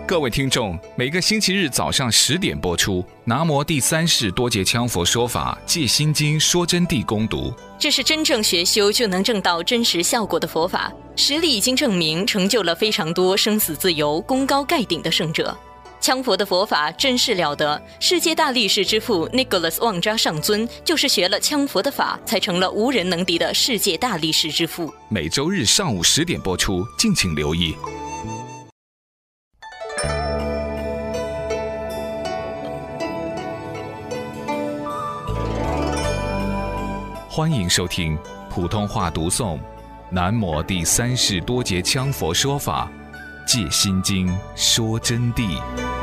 各位听众，每个星期日早上10点播出，南摩第三世多杰羌佛说法戒心经说真谛攻读。 这是真正学修就能证到真实效果的佛法，实力已经证明，成就了非常多生死自由、功高盖顶的圣者。羌佛的佛法真是了得，世界大力士之父 Nicholas 旺扎上尊就是学了羌佛的法，才成了无人能敌的世界大力士之父。 每周日上午10点播出，敬请留意。欢迎收听普通话读诵南摩第三世多杰羌佛说法戒心经说真谛。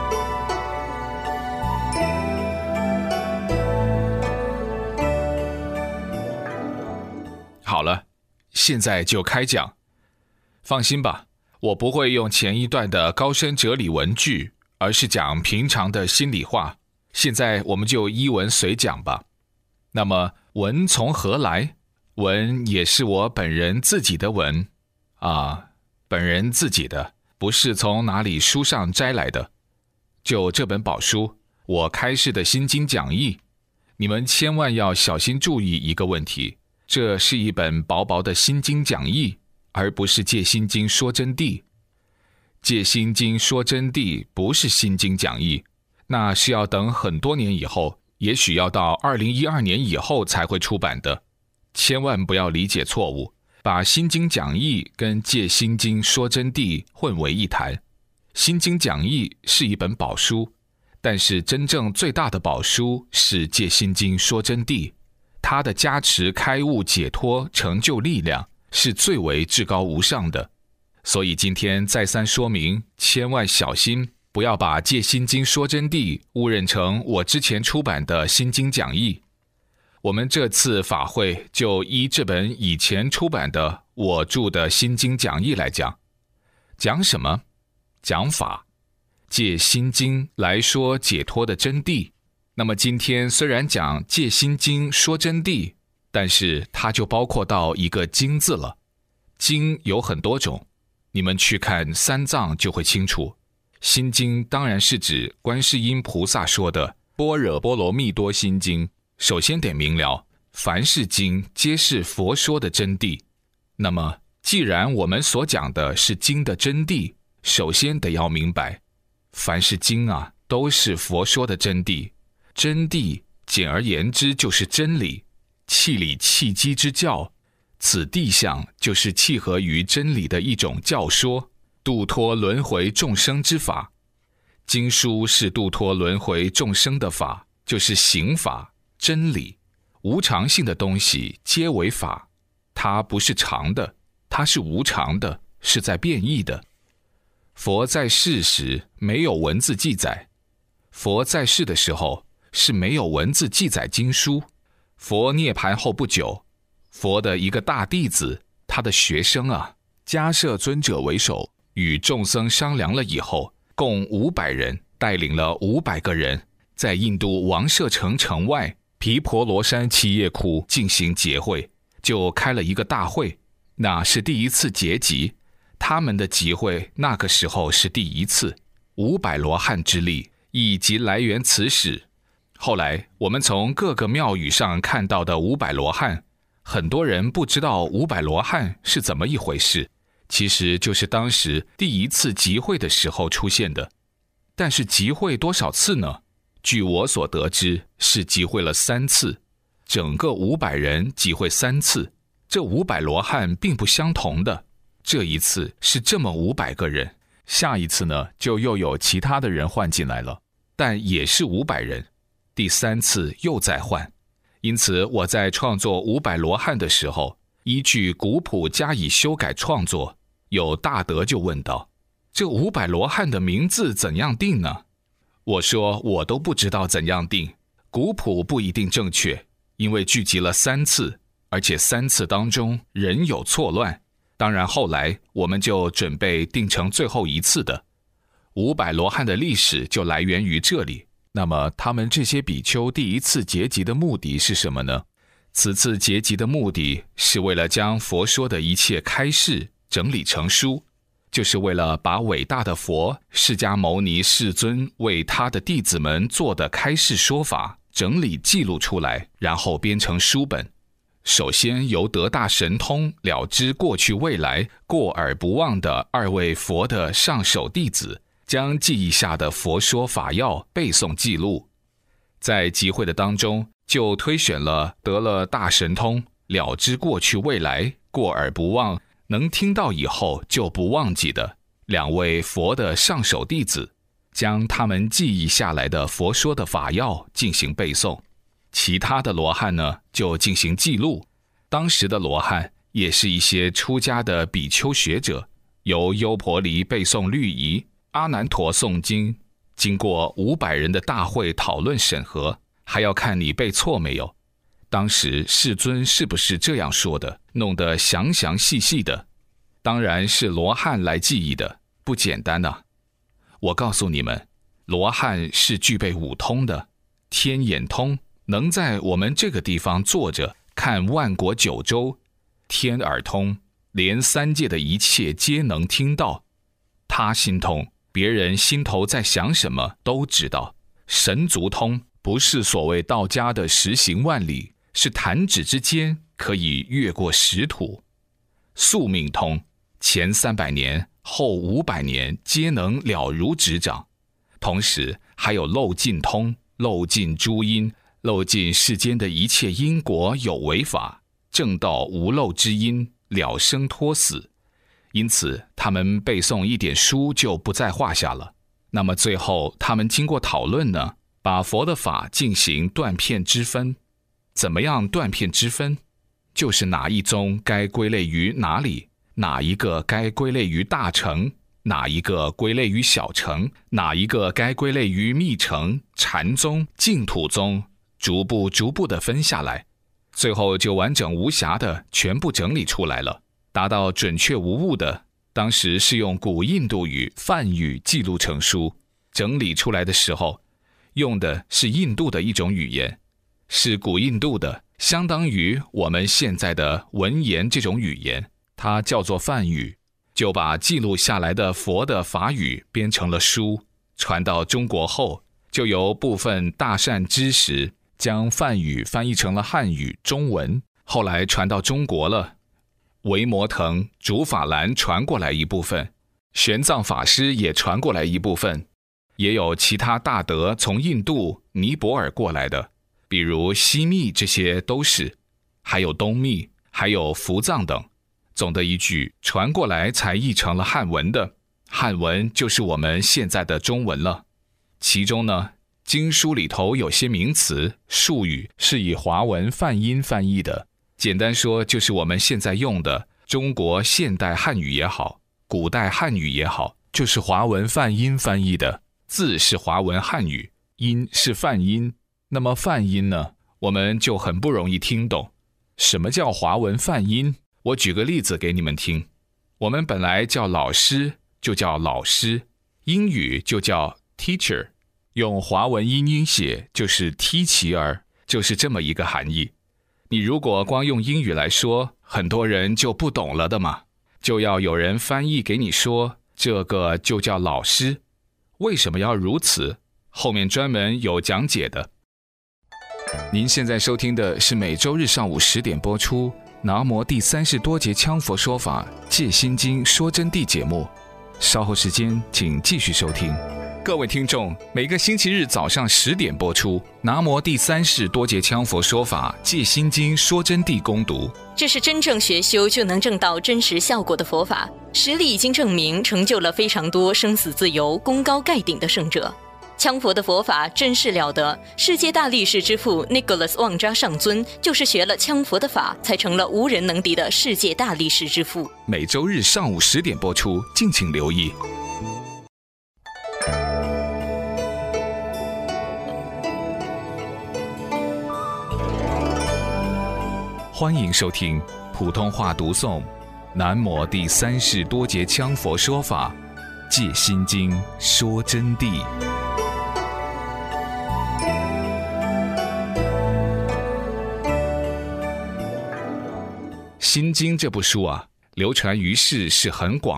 好了，现在就开讲。放心吧，我不会用前一段的高深哲理文句，而是讲平常的心里话。现在我们就依文随讲吧。那么文从何来？文也是我本人自己的文啊，本人自己的，不是从哪里书上摘来的。就这本宝书，我开示的心经讲义，你们千万要小心注意一个问题，这是一本薄薄的心经讲义，而不是戒心经说真谛。戒心经说真谛不是心经讲义，那是要等很多年以后，也许要到2012年以后才会出版的。千万不要理解错误，把心经讲义跟戒心经说真谛混为一谈。心经讲义是一本宝书，但是真正最大的宝书是戒心经说真谛，它的加持开悟解脱成就力量是最为至高无上的。所以今天再三说明，千万小心，不要把戒心经说真谛误认成我之前出版的心经讲义。我们这次法会就依这本以前出版的我著的心经讲义来讲。讲什么？讲法。借心经来说解脱的真谛。那么今天虽然讲借心经说真谛，但是它就包括到一个经字了。经有很多种，你们去看三藏就会清楚。心经当然是指观世音菩萨说的般若波罗蜜多心经。首先得明了，凡是经皆是佛说的真谛。那么既然我们所讲的是经的真谛，首先得要明白，凡是经啊，都是佛说的真谛。真谛简而言之就是真理，契理契机之教，此谛象就是契合于真理的一种教说，度脱轮回众生之法。经书是度脱轮回众生的法，就是行法真理。无常性的东西皆为法，它不是常的，它是无常的，是在变异的。佛在世时没有文字记载，佛在世的时候是没有文字记载经书。佛涅槃后不久，佛的一个大弟子，他的学生啊，迦摄尊者为首，与众僧商量了以后，共500人，带领了500个人，在印度王舍城城外毗婆罗山七叶窟进行结会，就开了一个大会。那是第一次结集，他们的集会那个时候是第一次。500罗汉之力以及来源此始。后来我们从各个庙宇上看到的500罗汉，很多人不知道500罗汉是怎么一回事，其实就是当时第一次集会的时候出现的。但是集会多少次呢？据我所得知，是集会了3次，整个500人集会3次。这500罗汉并不相同的，这一次是这么500个人，下一次呢就又有其他的人换进来了，但也是500人，第3次又再换。因此我在创作500罗汉的时候，依据古谱加以修改创作。有大德就问道，这500罗汉的名字怎样定呢？我说我都不知道怎样定，古谱不一定正确，因为聚集了3次，而且3次当中人有错乱。当然后来我们就准备定成最后一次的。500罗汉的历史就来源于这里。那么他们这些比丘第一次结集的目的是什么呢？此次结集的目的是为了将佛说的一切开示整理成书， 就是为了把伟大的佛释迦牟尼世尊为他的弟子们做的开示说法整理记录出来，然后编成书本。首先由得大神通、了知过去未来、过耳不忘的2位佛的上首弟子，将记忆下的佛说法要背诵记录。在集会的当中，就推选了得了大神通、了知过去未来、过耳不忘，能听到以后就不忘记的2位佛的上首弟子，将他们记忆下来的佛说的法要进行背诵。其他的罗汉呢，就进行记录。当时的罗汉也是一些出家的比丘学者，由优婆离背诵律仪，阿难陀诵经，经过500人的大会讨论审核，还要看你背错没有。当时世尊是不是这样说的，弄得详详细细的，当然是罗汉来记忆的，不简单啊。我告诉你们，罗汉是具备5通的，天眼通，能在我们这个地方坐着看万国9州；天耳通，连3界的一切皆能听到；他心通，别人心头在想什么都知道；神足通，不是所谓道家的10行万里，是弹指之间可以越过10土；宿命通，前300年后500年皆能了如指掌。同时还有漏尽通，漏尽诸因，漏尽世间的一切因果有为法，正道无漏之因，了生脱死。因此他们背诵一点书就不在话下了。那么最后他们经过讨论呢，把佛的法进行断片之分。怎么样断片之分？就是哪一宗该归类于哪里，哪一个该归类于大乘，哪一个归类于小乘，哪一个该归类于密乘、禅宗、净土宗，逐步地分下来，最后就完整无瑕的全部整理出来了，达到准确无误的。当时是用古印度语梵语记录成书，整理出来的时候用的是印度的一种语言，是古印度的，相当于我们现在的文言这种语言，它叫做梵语。就把记录下来的佛的法语编成了书，传到中国后，就由部分大善知识将梵语翻译成了汉语中文，后来传到中国了。维摩腾、竺法兰传过来一部分，玄奘法师也传过来一部分，也有其他大德从印度、尼泊尔过来的，比如西密，这些都是，还有东密，还有伏藏等。总的一句，传过来才译成了汉文的，汉文就是我们现在的中文了。其中呢，经书里头有些名词、术语是以华文梵音翻译的，简单说就是我们现在用的中国现代汉语也好，古代汉语也好，就是华文梵音翻译的，字是华文汉语，音是梵音。那么梵音呢，我们就很不容易听懂。什么叫华文梵音？我举个例子给你们听。我们本来叫老师就叫老师，英语就叫 teacher， 用华文音写就是 teacher， 就是这么一个含义。你如果光用英语来说，很多人就不懂了的嘛，就要有人翻译给你说，这个就叫老师。为什么要如此？后面专门有讲解的。您现在收听的是每周日上午10点播出南无第30多节羌佛说法戒心经说真谛节目，稍后时间请继续收听。各位听众，每个星期日早上10点播出南无第30多节羌佛说法戒心经说真谛攻读。 这是真正学修就能证到真实效果的佛法，实力已经证明，成就了非常多生死自由、功高盖顶的圣者。羌佛的佛法真是了得，世界大力士之父 Nicholas 旺扎上尊就是学了羌佛的法，才成了无人能敌的世界大力士之父。 每周日上午10点播出，敬请留意。欢迎收听普通话读诵南无第30多节羌佛说法戒心经说真谛。心经这部书啊，流传于世是很广的，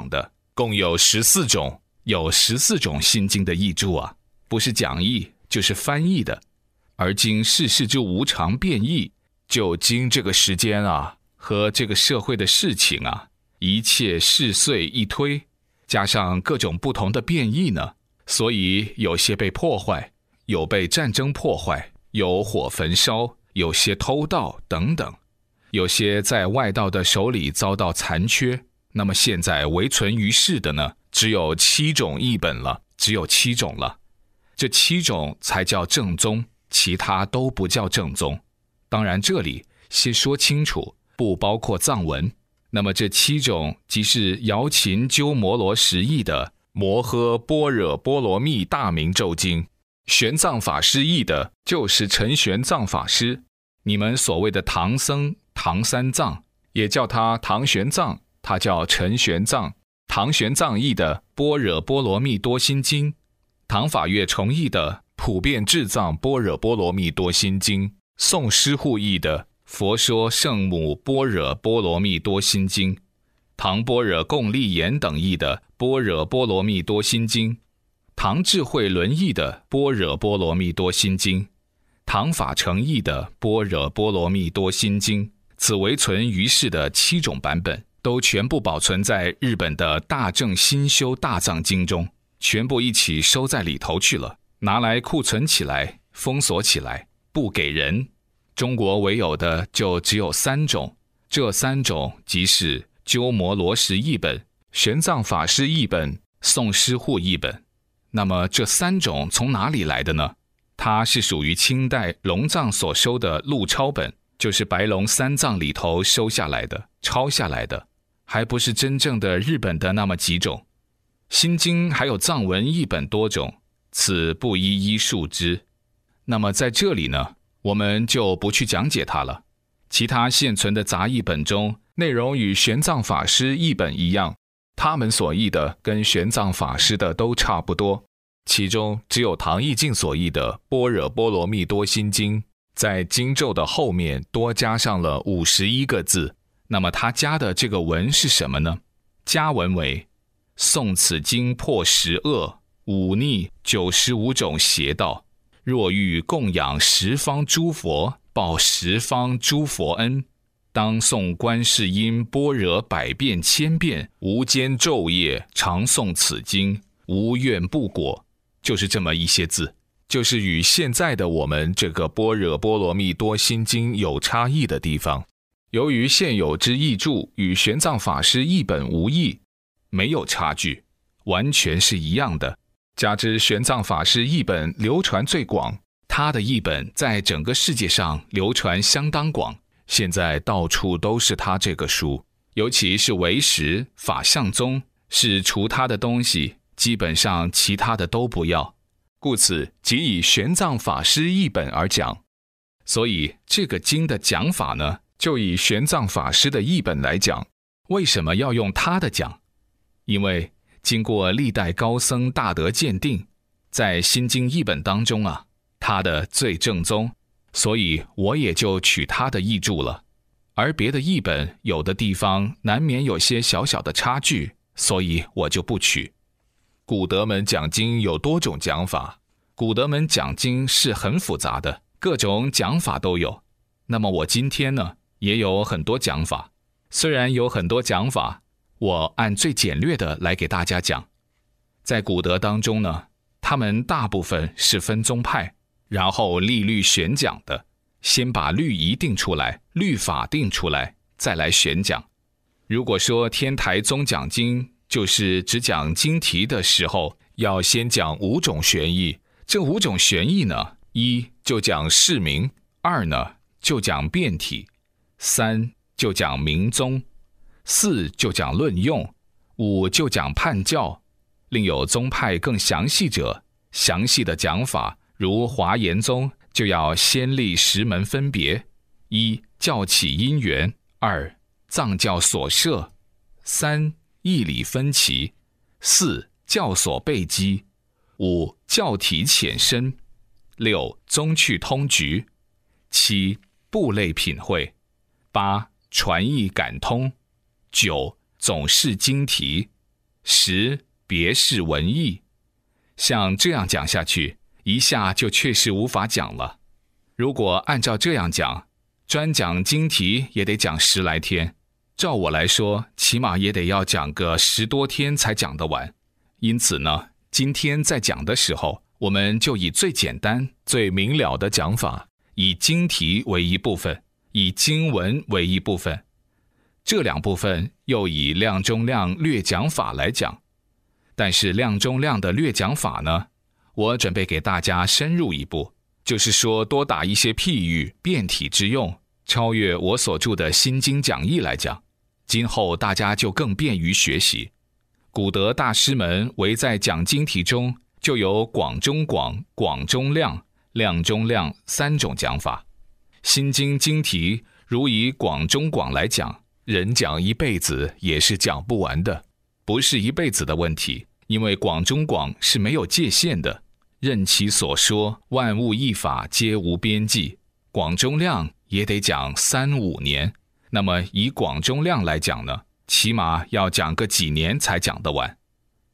共有14种，有14种心经的译注啊，不是讲义就是翻译的。而今世事之无常变异，就经这个时间啊和这个社会的事情啊，一切事遂一推，加上各种不同的变异呢，所以有些被破坏，有被战争破坏，有火焚烧，有些偷盗等等，有些在外道的手里遭到残缺。那么现在唯存于世的呢，只有7种译本了，只有7种了。这7种才叫正宗，其他都不叫正宗。当然这里先说清楚，不包括藏文。那么这7种即是瑶琴鸠摩罗什译的摩诃般若波罗蜜大明咒经，玄奘法师译的就是陈玄奘法师。你们所谓的唐僧唐三藏也叫他唐玄奘，他叫陈玄奘。唐玄奘译的般若波罗蜜多心经，唐法月重译的普遍智藏般若波罗蜜多心经，宋师护译的佛说圣母般若波罗蜜多心经，唐般若共立言等译的般若波罗蜜多心经，唐智慧轮译的般若波罗蜜多心经，唐法成译的般若波罗蜜多心经，此为存于世的7种版本，都全部保存在日本的大正新修大藏经中，全部一起收在里头去了，拿来库存起来，封锁起来，不给人。中国唯有的就只有3种，这3种即是鸠摩罗什译本、玄奘法师译本、宋师护译本。那么这3种从哪里来的呢？它是属于清代龙藏所收的录抄本，就是白龙3藏里头收下来的，抄下来的，还不是真正的日本的那么几种。心经还有藏文译本多种，此不一一述之。那么在这里呢，我们就不去讲解它了。其他现存的杂译本中，内容与玄奘法师译本一样，他们所译的跟玄奘法师的都差不多。其中只有唐译净所译的般若波罗蜜多心经，在经咒的后面多加上了51个字。那么他加的这个文是什么呢？加文为：诵此经破10恶，忤逆95种邪道，若欲供养10方诸佛，报10方诸佛恩，当诵观世音般若100遍1000遍，无间昼夜常诵此经，无怨不果。就是这么一些字，就是与现在的我们这个般若波罗蜜多心经有差异的地方。由于现有之译注与玄奘法师译本无异，没有差距，完全是一样的。加之玄奘法师译本流传最广，他的译本在整个世界上流传相当广，现在到处都是他这个书，尤其是唯识、法相宗，是除他的东西基本上其他的都不要，故此即以玄奘法师译本而讲。所以这个经的讲法呢，就以玄奘法师的译本来讲。为什么要用他的讲？因为经过历代高僧大德鉴定，在心经译本当中啊，他的最正宗，所以我也就取他的译注了。而别的译本有的地方难免有些小小的差距，所以我就不取。古德门讲经有多种讲法，古德门讲经是很复杂的，各种讲法都有。那么我今天呢，也有很多讲法。虽然有很多讲法，我按最简略的来给大家讲。在古德当中呢，他们大部分是分宗派，然后立律选讲的，先把律仪定出来，律法定出来，再来选讲。如果说天台宗讲经，就是只讲经题的时候，要先讲5种玄义。这5种玄义呢，1就讲释名，2呢就讲辩体，3就讲明宗，4就讲论用，5就讲判教。另有宗派更详细者，详细的讲法，如华严宗就要先立10门分别：1教起因缘，2藏教所设，3义理分歧，4教所备机，5教体浅深，6宗趣通局，7部类品会，8传译感通，9总释经题 10别是文艺。像这样讲下去，一下就确实无法讲了。如果按照这样讲，专讲经题也得讲10来天，照我来说，起码也得要讲个10多天才讲得完。因此呢，今天在讲的时候，我们就以最简单、最明了的讲法，以经题为一部分，以经文为一部分，这2部分又以量中量略讲法来讲。但是量中量的略讲法呢，我准备给大家深入一步，就是说多打一些譬喻，变体之用，超越我所著的心经讲义来讲，今后大家就更便于学习。古德大师们唯在讲经题中就有广中广、广中量、量中量3种讲法。心经经题如以广中广来讲，人讲一辈子也是讲不完的，不是一辈子的问题，因为广中广是没有界限的，任其所说，万物一法皆无边际。广中量也得讲3、5年，那么以广中量来讲呢，起码要讲个几年才讲得完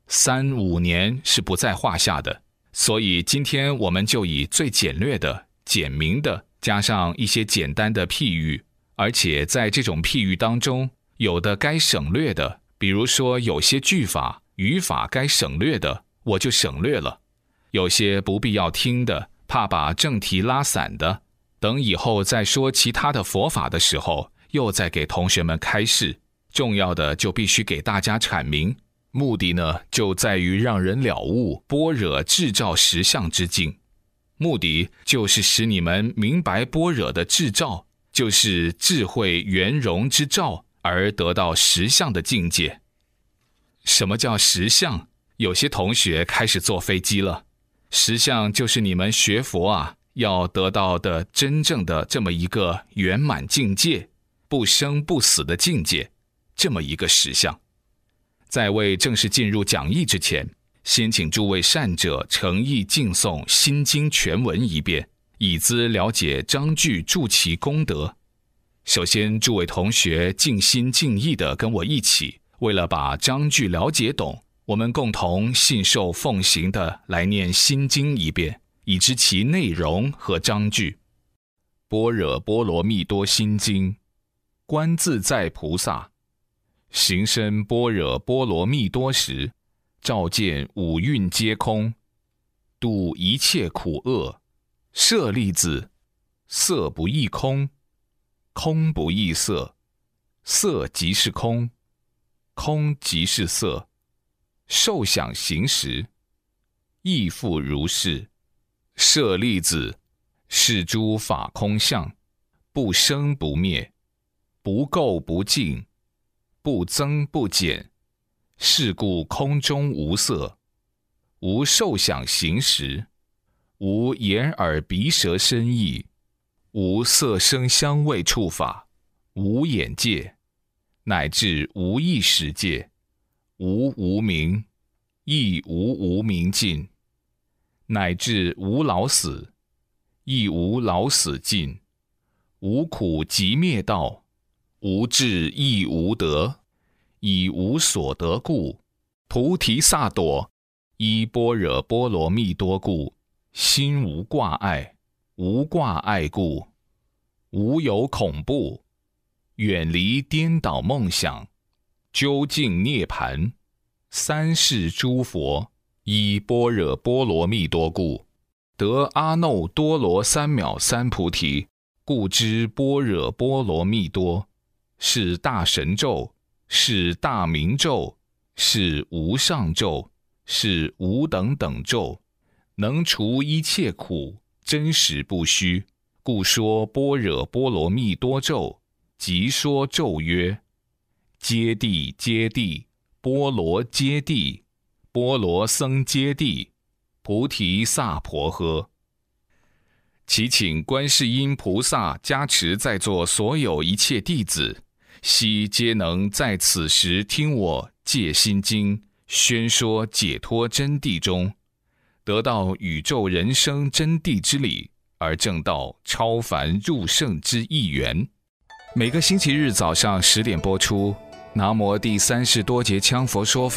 ，3、5年是不在话下的。所以今天我们就以最简略的、简明的，加上一些简单的譬喻，而且在这种譬喻当中，有的该省略的，比如说有些句法、语法该省略的，我就省略了；有些不必要听的，怕把正题拉散的，等以后再说其他的佛法的时候，又再给同学们开示。重要的就必须给大家阐明，目的呢，就在于让人了悟般若智照实相之境。目的就是使你们明白般若的智照，就是智慧圆融之照，而得到实相的境界。什么叫实相？有些同学开始坐飞机了。实相就是你们学佛啊，要得到的真正的这么一个圆满境界，不生不死的境界，这么一个实相。在未正式进入讲义之前，先请诸位善者诚意敬诵《心经》全文一遍，以资了解章句助其功德。首先，诸位同学尽心尽意地跟我一起，为了把章句了解懂，我们共同信受奉行地来念《心经》一遍，以知其内容和章句。般若波罗蜜多心经，观自在菩萨行深般若波罗蜜多时，照见五蕴皆空，度一切苦厄。舍利子，色不异空，空不异色，色即是空，空即是色，受想行识，亦复如是。舍利子，是诸法空相，不生不灭，不垢不净，不增不减，是故空中无色，无受想行识，无眼耳鼻舌身意，无色声香味触法，无眼界，乃至无意识界，无无明，亦无无明尽，乃至无老死，亦无老死尽，无苦集灭道，无智亦无得，以无所得故，菩提萨埵依般若波罗蜜多故，心无挂碍，无挂碍故，无有恐怖，远离颠倒梦想，究竟涅槃。三世诸佛依般若波罗蜜多故，得阿耨多罗三藐三菩提，故知般若波罗蜜多是大神咒，是大明咒，是无上咒，是无等等咒，能除一切苦，真实不虚，故说般若波罗蜜多咒。即说咒曰：揭谛揭谛，波罗揭谛，波罗僧揭谛，菩提萨婆诃。祈请观世音菩萨加持在座所有一切弟子，悉皆能在此时听我戒心经宣说解脱真谛中，得到宇宙人生真谛之理，而证到超凡入圣之意缘。每个星期日早上10点播出。南无第三世多杰羌佛说法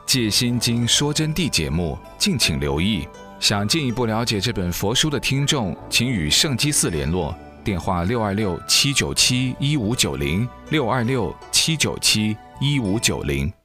戒心经说真谛节目，敬请留意。想进一步了解这本佛书的听众，请与圣基寺联络，电话626-797-1590，626-797-1590。